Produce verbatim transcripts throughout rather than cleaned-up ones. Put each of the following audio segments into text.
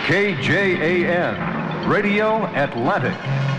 K J A N, Radio Atlantic.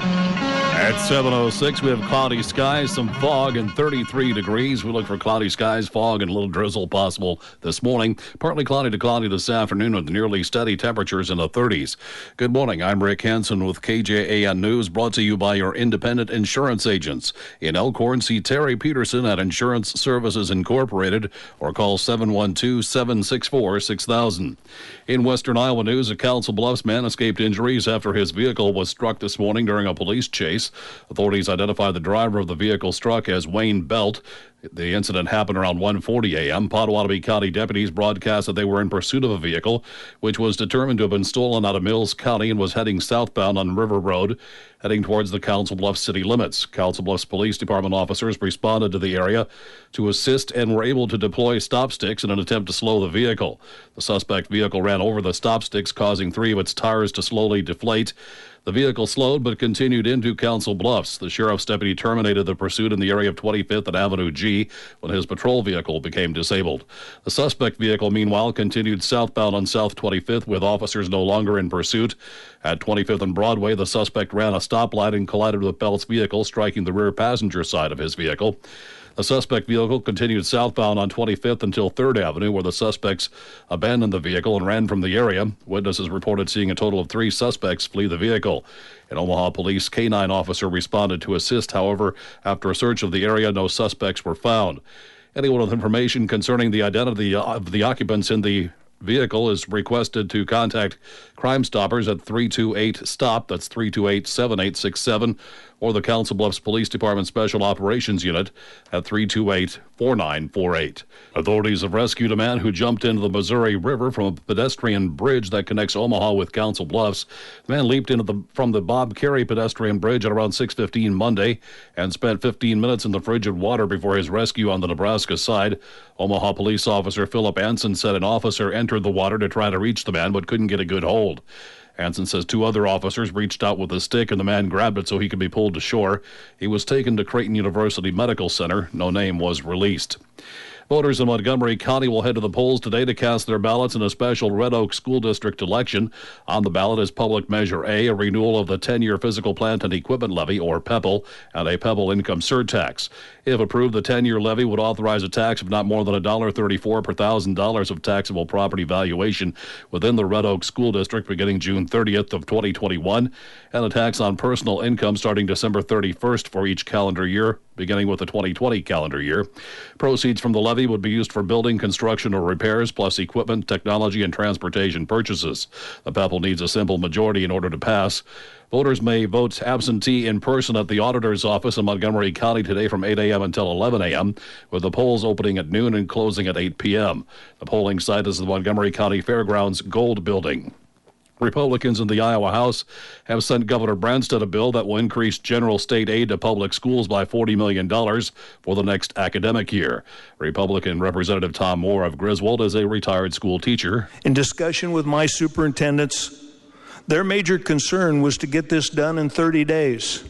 At seven oh six, we have cloudy skies, some fog, and thirty-three degrees. We look for cloudy skies, fog, and a little drizzle possible this morning. Partly cloudy to cloudy this afternoon with nearly steady temperatures in the thirties. Good morning. I'm Rick Hansen with K J A N News, brought to you by your independent insurance agents. In Elkhorn, see Terry Peterson at Insurance Services Incorporated or call seven one two, seven six four, six thousand. In Western Iowa news, a Council Bluffs man escaped injuries after his vehicle was struck this morning during a police chase. Authorities identified the driver of the vehicle struck as Wayne Belt. The incident happened around one forty a.m. Potawatomi County deputies broadcast that they were in pursuit of a vehicle, which was determined to have been stolen out of Mills County and was heading southbound on River Road, heading towards the Council Bluffs city limits. Council Bluffs Police Department officers responded to the area to assist and were able to deploy stop sticks in an attempt to slow the vehicle. The suspect vehicle ran over the stop sticks, causing three of its tires to slowly deflate. The vehicle slowed but continued into Council Bluffs. The sheriff's deputy terminated the pursuit in the area of twenty-fifth and Avenue G when his patrol vehicle became disabled. The suspect vehicle, meanwhile, continued southbound on South twenty-fifth with officers no longer in pursuit. At twenty-fifth and Broadway, the suspect ran a stoplight and collided with Belt's vehicle, striking the rear passenger side of his vehicle. The suspect vehicle continued southbound on twenty-fifth until third Avenue, where the suspects abandoned the vehicle and ran from the area. Witnesses reported seeing a total of three suspects flee the vehicle. An Omaha police K nine officer responded to assist. However, after a search of the area, no suspects were found. Anyone with information concerning the identity of the occupants in the vehicle is requested to contact Crime Stoppers at three two eight STOP. That's three two eight, seven eight six seven. Or the Council Bluffs Police Department Special Operations Unit at three two eight, four nine four eight. Authorities have rescued a man who jumped into the Missouri River from a pedestrian bridge that connects Omaha with Council Bluffs. The man leaped into the from the Bob Carey pedestrian bridge at around six fifteen Monday and spent fifteen minutes in the frigid water before his rescue on the Nebraska side. Omaha police officer Philip Anson said an officer entered the water to try to reach the man but couldn't get a good hold. Anson says two other officers reached out with a stick and the man grabbed it so he could be pulled to shore. He was taken to Creighton University Medical Center. No name was released. Voters in Montgomery County will head to the polls today to cast their ballots in a special Red Oak School District election. On the ballot is Public Measure A, a renewal of the ten-year Physical Plant and Equipment Levy, or PEPAL, and a PEPAL income surtax. If approved, the ten-year levy would authorize a tax of not more than one dollar thirty-four per one thousand dollars of taxable property valuation within the Red Oak School District beginning June thirtieth of twenty twenty-one, and a tax on personal income starting December thirty-first for each calendar year, beginning with the twenty twenty calendar year. Proceeds from the levy would be used for building, construction, or repairs, plus equipment, technology, and transportation purchases. The PEPAL needs a simple majority in order to pass. Voters may vote absentee in person at the auditor's office in Montgomery County today from eight a.m. until eleven a.m., with the polls opening at noon and closing at eight p.m. The polling site is the Montgomery County Fairgrounds Gold Building. Republicans in the Iowa House have sent Governor Branstad a bill that will increase general state aid to public schools by forty million dollars for the next academic year. Republican Representative Tom Moore of Griswold is a retired school teacher. In discussion with my superintendents, their major concern was to get this done in thirty days.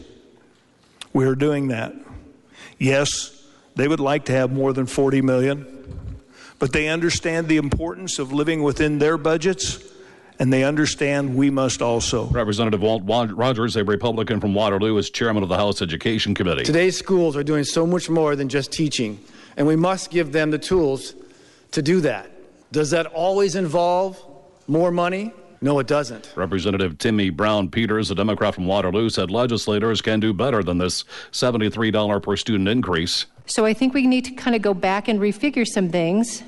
We are doing that. Yes, they would like to have more than forty million dollars, but they understand the importance of living within their budgets, and they understand we must also. Representative Walt Rogers, a Republican from Waterloo, is chairman of the House Education Committee. Today's schools are doing so much more than just teaching, and we must give them the tools to do that. Does that always involve more money? No, it doesn't. Representative Timmy Brown Peters, a Democrat from Waterloo, said legislators can do better than this seventy-three dollars per student increase. So I think we need to kind of go back and refigure some things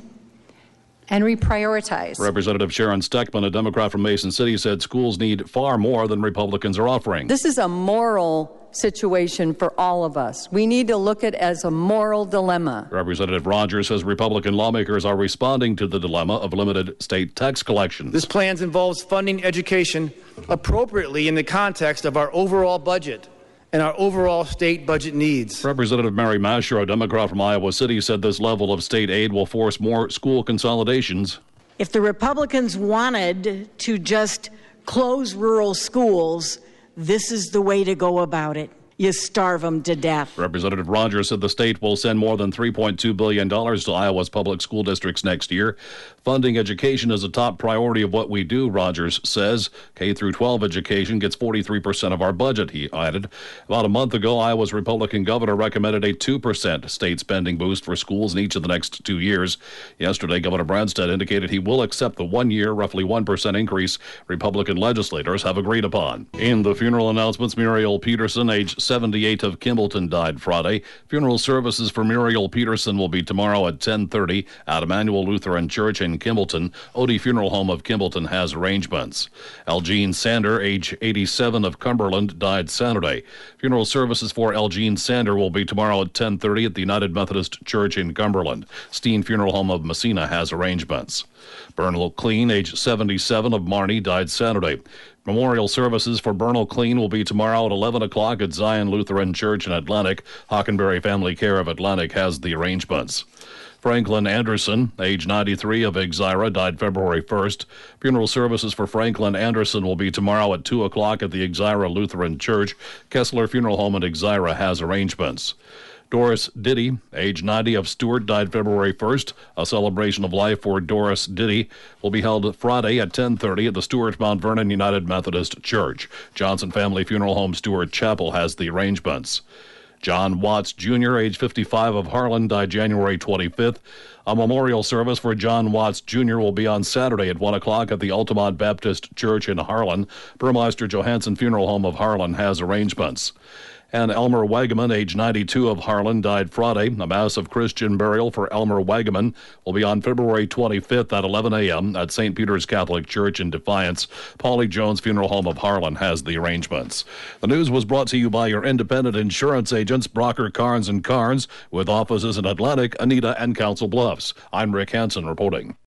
and reprioritize. Representative Sharon Steckman, a Democrat from Mason City, said schools need far more than Republicans are offering. This is a moral situation for all of us. We need to look at it as a moral dilemma. Representative Rogers says Republican lawmakers are responding to the dilemma of limited state tax collections. This plan involves funding education appropriately in the context of our overall budget and our overall state budget needs. Representative Mary Masher, a Democrat from Iowa City, said this level of state aid will force more school consolidations. If the Republicans wanted to just close rural schools, this is the way to go about it. you starve them to death. Representative Rogers said the state will send more than three point two billion dollars to Iowa's public school districts next year. Funding education is a top priority of what we do, Rogers says. K through twelve education gets forty-three percent of our budget, he added. About a month ago, Iowa's Republican governor recommended a two percent state spending boost for schools in each of the next two years. Yesterday, Governor Branstad indicated he will accept the one-year, roughly one percent increase Republican legislators have agreed upon. In the funeral announcements, Muriel Peterson, age seventy-eight, of Kimballton, died Friday. Funeral services for Muriel Peterson will be tomorrow at ten thirty at Emmanuel Lutheran Church in Kimballton. Odie Funeral Home of Kimballton has arrangements. Elgene Sander, age eighty-seven, of Cumberland, died Saturday. Funeral services for Elgene Sander will be tomorrow at ten thirty at the United Methodist Church in Cumberland. Steen Funeral Home of Messina has arrangements. Bernal Clean, age seventy-seven, of Marnie, died Saturday. Memorial services for Bernal Clean will be tomorrow at eleven o'clock at Zion Lutheran Church in Atlantic. Hockenberry Family Care of Atlantic has the arrangements. Franklin Anderson, age ninety-three, of Exira, died February first. Funeral services for Franklin Anderson will be tomorrow at two o'clock at the Exira Lutheran Church. Kessler Funeral Home in Exira has arrangements. Doris Diddy, age ninety, of Stewart, died February first. A celebration of life for Doris Diddy will be held Friday at ten thirty at the Stewart Mount Vernon United Methodist Church. Johnson Family Funeral Home Stewart Chapel has the arrangements. John Watts, Junior, age fifty-five, of Harlan, died January twenty-fifth. A memorial service for John Watts, Junior will be on Saturday at one o'clock at the Altamont Baptist Church in Harlan. Burmeister Johansson Funeral Home of Harlan has arrangements. And Elmer Wagaman, age ninety-two, of Harlan, died Friday. A mass of Christian burial for Elmer Wagaman will be on February twenty-fifth at eleven a.m. at Saint Peter's Catholic Church in Defiance. Paulie Jones Funeral Home of Harlan has the arrangements. The news was brought to you by your independent insurance agents, Brocker, Carnes and Carnes, with offices in Atlantic, Anita, and Council Bluffs. I'm Rick Hansen reporting.